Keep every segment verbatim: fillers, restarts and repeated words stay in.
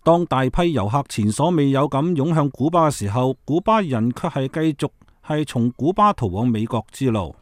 當大批遊客前所未有咁湧向古巴嘅時候，古巴人卻係繼續係從古巴逃往美國之路。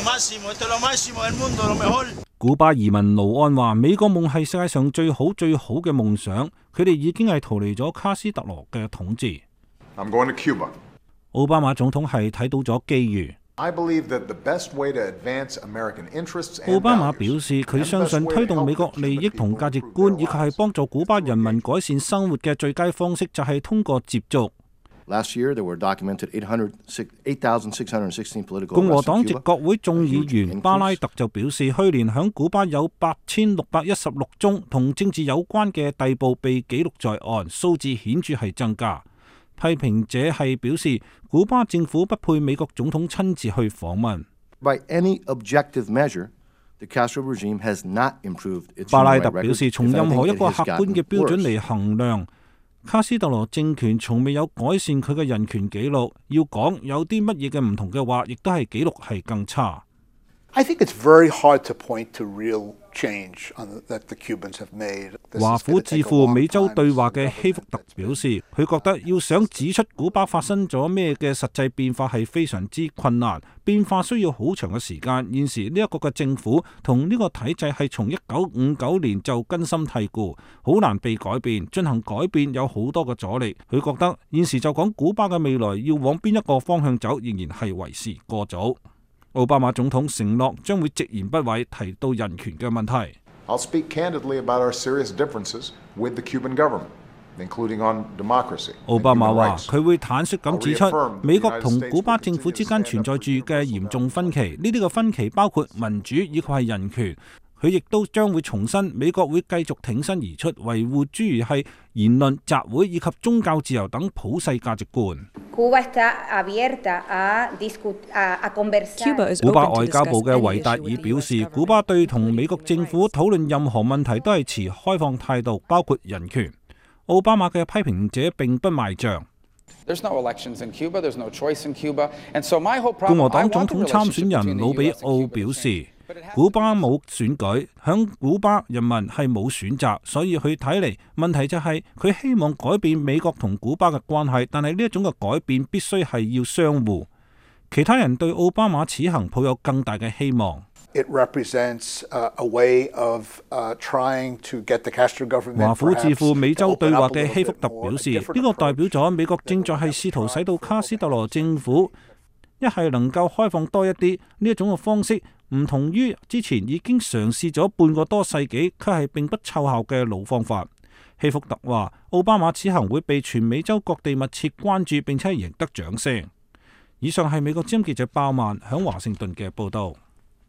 古巴移民盧安話：美國夢係世界上最好最好嘅夢想，佢哋已經係逃離咗卡斯特羅嘅統治。 I'm going to Cuba. 奧巴馬總統係睇到咗機遇。 I believe that the best way to advance American interests and 奧巴馬 values 表示，佢相信推動美國利益同價值觀，以及係幫助古巴人民改善生活嘅最佳方式，就係通過接觸。 Last year, there were documented eight thousand six hundred sixteen political 共和黨籍國會眾議員巴拉特就表示，去年響古巴有八千六百一十六宗同政治有關嘅逮捕被記錄在案，數字顯著係增加。批評者係表示，古巴政府不配美國總統親自去訪問。 By any objective measure, the Castro regime has not improved its 巴拉 human 特 rights 表示， record. 從任何一個 If anything, 客 it has 觀嘅 gotten 標準 worse. 嚟衡量，卡斯特羅政權從未有改善佢嘅人權記錄。要講有啲乜嘢嘅唔同嘅話，亦都係記錄係更差。 I think it's very hard to point to real change on that the Cubans have made. 華府智庫美洲對話嘅希福特表示，佢覺得要想指出古巴發生咗咩嘅實際變化係非常之困難，變化需要好長嘅時間。現時呢一個嘅政府同呢個體制係從一九五九年就根深蒂固，好難被改變。進行改變有好多嘅阻力。佢覺得現時就講古巴嘅未來要往邊一個方向走，仍然係為時過早。奧巴馬總統承諾將會直言不諱提到人權嘅問題。 I'll speak candidly about our serious differences with the Cuban government, including on democracy. 奧巴馬話佢會坦率咁指出，美國同古巴政府之間存在住嘅嚴重分歧，呢啲嘅分歧包括民主以及係人權。佢亦都將會重申，美國會繼續挺身而出，維護諸如係言論、集會以及宗教自由等普世價值觀。古巴外交部嘅維達爾表示，古巴對同美國政府討論任何問題都係持開放態度，包括人權。奧巴馬嘅批評者並不賣賬。共和黨總統參選人魯比奧表示，古巴冇選舉，響古巴人民係冇選擇，所以佢睇嚟問題就係佢希望改變美國同古巴嘅關係，但係呢一種嘅改變必須係要相互。其他人對奧巴馬此行抱有更大嘅希望。 It represents a way of trying to get the Castro government. 華府智庫美洲對話嘅希福特表示，呢個代表咗美國正在係試圖使到卡斯特羅政府一係能夠開放多一啲，呢一種嘅方式唔同於之前已經嘗試咗半個多世紀，卻係並不奏效嘅老方法。希福特話，奧巴馬此行會被全美洲各地密切關注，並且贏得掌聲。以上係美國之音記者鮑曼響華盛頓嘅報導。